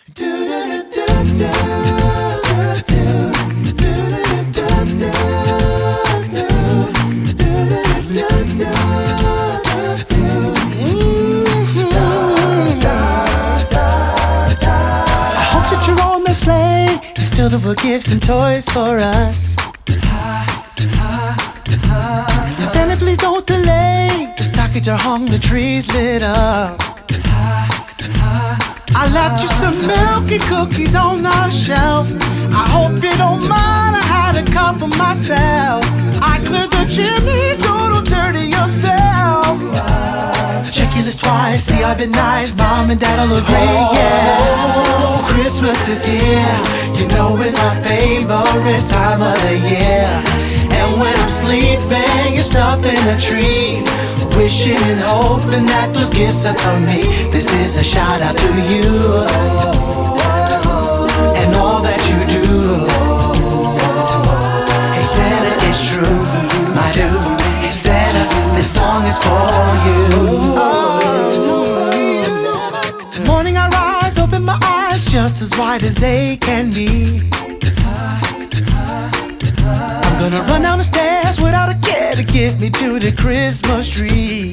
Still there gifts and toys for us. Santa, please don't delay. The stockings are hung, the tree's lit up. I left you some milk and cookies on our shelf. I hope you don't mind, I had a couple myself. I cleared the chimney so don't dirty yourself. Check your list twice, see I've been nice. Mom and dad will agree, yeah. Christmas is here, you know it's my favorite time of the year. And when I'm sleeping, you're stuffing a tree, wishing and hoping that those gifts are for me. This is a shout out to you and all that you do. Hey Santa, it's true, my dude. Hey Santa, this song is for you. Morning I rise, open my eyes, just as wide as they can be. I'm gonna run down the stairs without a care to get me to the Christmas tree.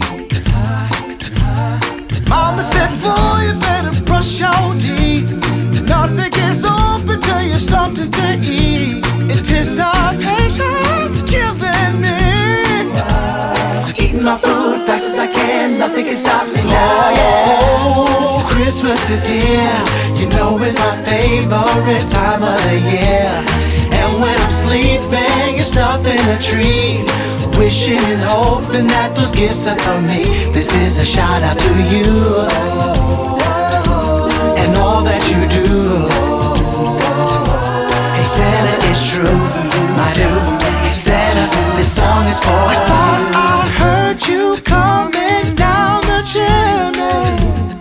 Mama said, boy, you better brush your teeth. Nothing gets open till you have something to eat. Anticipation's killing me. Eating my food fast as I can, nothing can stop me now, yeah. Oh, Christmas is here, you know it's my favorite time of the year. And when I'm sleeping, you're stuffing a tree, wishing and hoping that those gifts are for me. This is a shout out to you and all that you do. Hey Santa, it's true, my dude. Hey Santa, this song is for you. I thought I heard you coming down the chimney.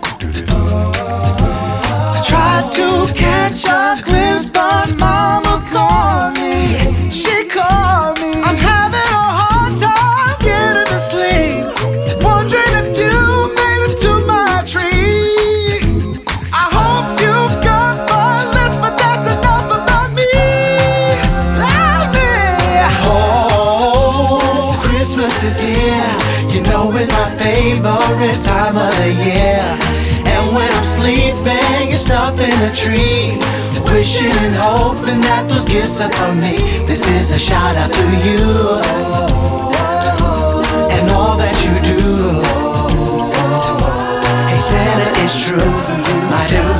I tried to catch a glimpse, but Mama called me. She called me. I'm having a hard time getting to sleep, wondering if you made it to my tree. I hope you got my list, but that's enough about me. Oh, Christmas is here, you know it's my favorite time of the year. And when I'm sleeping, you're stuffing a tree, wishing and hoping that those gifts are for me. This is a shout out to you and all that you do. Hey Santa, it's true, my dude.